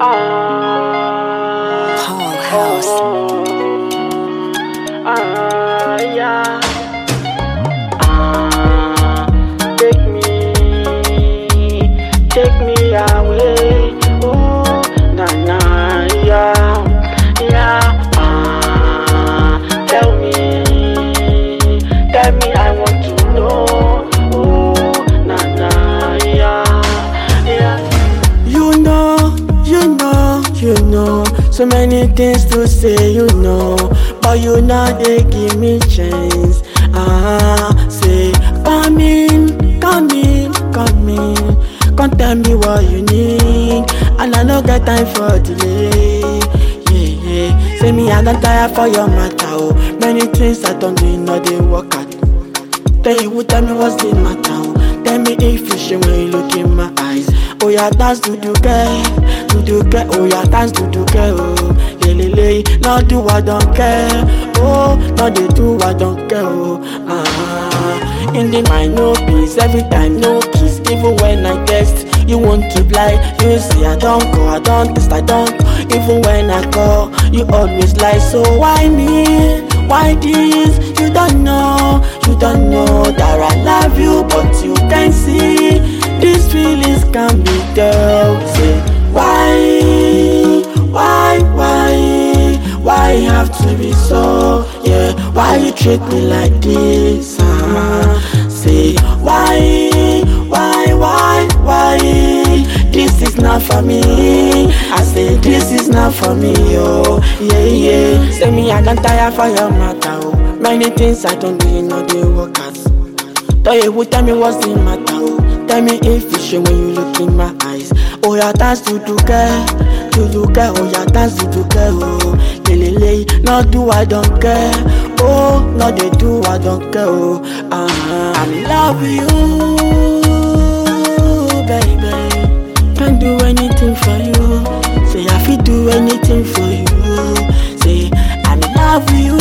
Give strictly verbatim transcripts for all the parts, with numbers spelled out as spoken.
Paul House. Ah, yeah. Ah, take me, take me away. Oh, na na, yeah, yeah. Ah, tell me, tell me, I want to know. Oh, na na, yeah, yeah. You know, you know, you know, so many things to say, you know, but you know they give me chance. Ah, say, come in, come in, come in, come tell me what you need, and I no get time for delay. Yeah, yeah, say me I don't tire for your matter. Oh, many things I don't do, no they work out. Tell you tell me what's the matter. Tell me if you show when you look in my eyes. Oh yeah, dance to do get, to do get. Oh yeah, dance to do get. Oh, lele lele, now do I don't care. Oh, now they do I don't care. Oh, ah, in the mind no peace, every time no kiss. Even when I text, you won't keep lie. You say I don't go, I don't test, I don't. Even when I call, you always lie. So why me? Why this? You don't know, you don't know that I love you, but you can't see. These feelings can be told. Say why, why, why, why you have to be so? Yeah, why you treat me like this? Uh, say why, why, why, why? This is not for me. I say this is not for me, oh yeah, yeah. Say me I don't tire for your matter, oh. Many things I don't do, you know they work out. Tell you who tell me what's the matter, oh. Tell me if you show when you look in my eyes. Oh yeah, dance to do care, to do care. Oh yeah, dance to do care, oh lele lele, no do I don't care. Oh, no they do I don't care, oh uh-huh. I love you, baby. Can't do anything for you. Say I feel do anything for you. Say I love you,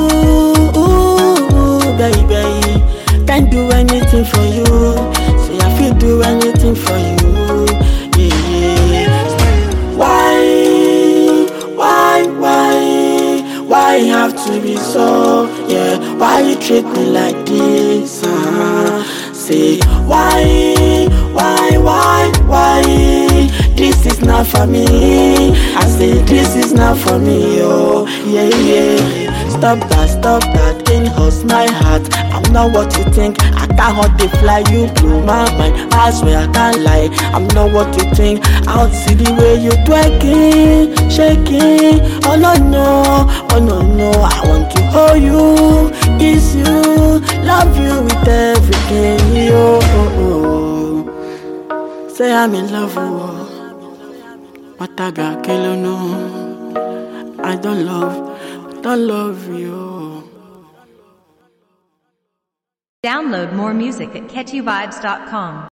baby. Can't do anything for you. Say I feel do anything for you. Yeah, yeah. Why, why, why, why you have to be so? Yeah, why you treat me like this? Uh, say why, why, why, why? This is not for me. I say this is not for me, oh yeah, yeah. Stop that, stop that, it hurts my heart. I'm not what you think. I can't hold the fly, you blew my mind. I swear I can't lie. I'm not what you think. I'll see the way you twerking, shaking. Oh no no, oh no no. I want to hold you, kiss you, love you with everything. Yo, oh, oh. Say I'm in love, oh. But I got kill no. I don't love, don't love you. Download more music at catchy vibes dot com.